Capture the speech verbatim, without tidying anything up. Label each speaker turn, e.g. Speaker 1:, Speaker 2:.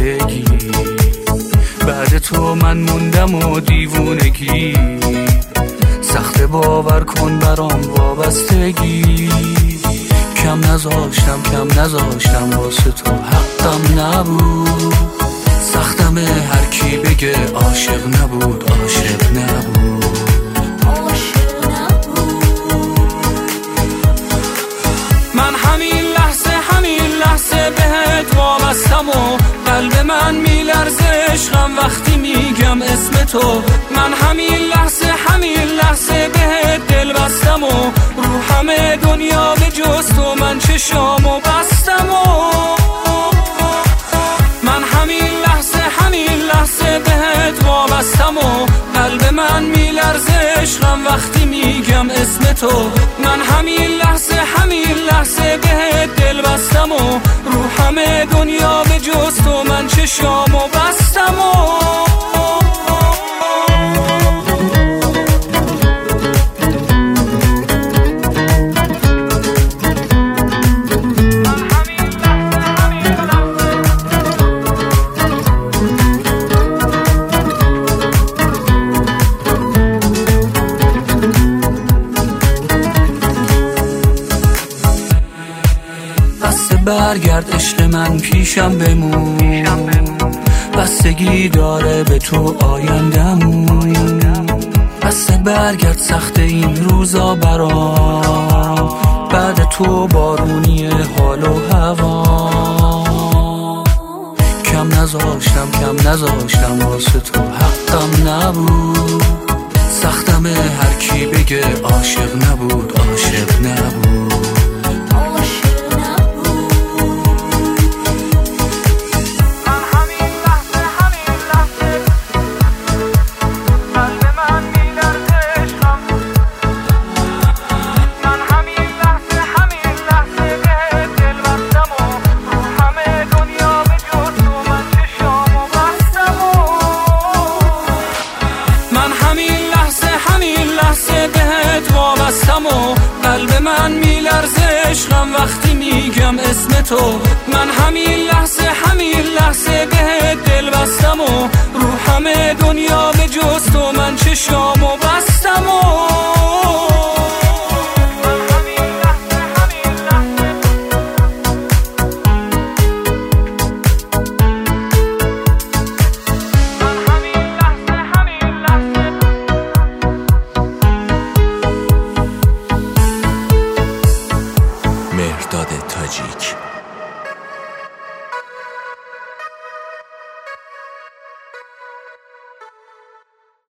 Speaker 1: زندگی. بعد تو من موندم و دیوونگی، سخت باور کن برام وابستگی. کم نذاشتم کم نذاشتم واسه تو، حقم نبود. سختم هر کی بگه عاشق نبود، عاشق نبود. من همین لحظه همین لحظه بهت وابستم و قلب من میلرزه عشقم وقتی میگم اسم تو. من همین لحظه همین لحظه بهت دل بستم و رو همه دنیا به جز تو من چشامو بستم و من همین لحظه همین لحظه بهت وابستم و قلب من میلرزه عشقم وقتی میگم اسم تو. من همین لحظه همین لحظه بهت دل بستم و رو همه دنیا به جز تو من چشامو بستم و برگرد عشق من پیشم بمون، بستگی داره به تو آیندمون. بس برگرد سخت این روزا برام، بعد تو بارونی حال و هوا. کم نذاشتم کم نذاشتم واسه تو، حقم نبود. سختم هر کی بگه عاشق نبود، عاشق نبود. و قلب من میلرزه عشقم وقتی میگم اسم تو. من همین لحظه همین لحظه بهت دل بستم و رو همه دنیا به جز تو من چشامو بستم و
Speaker 2: مهرداد تاجیک.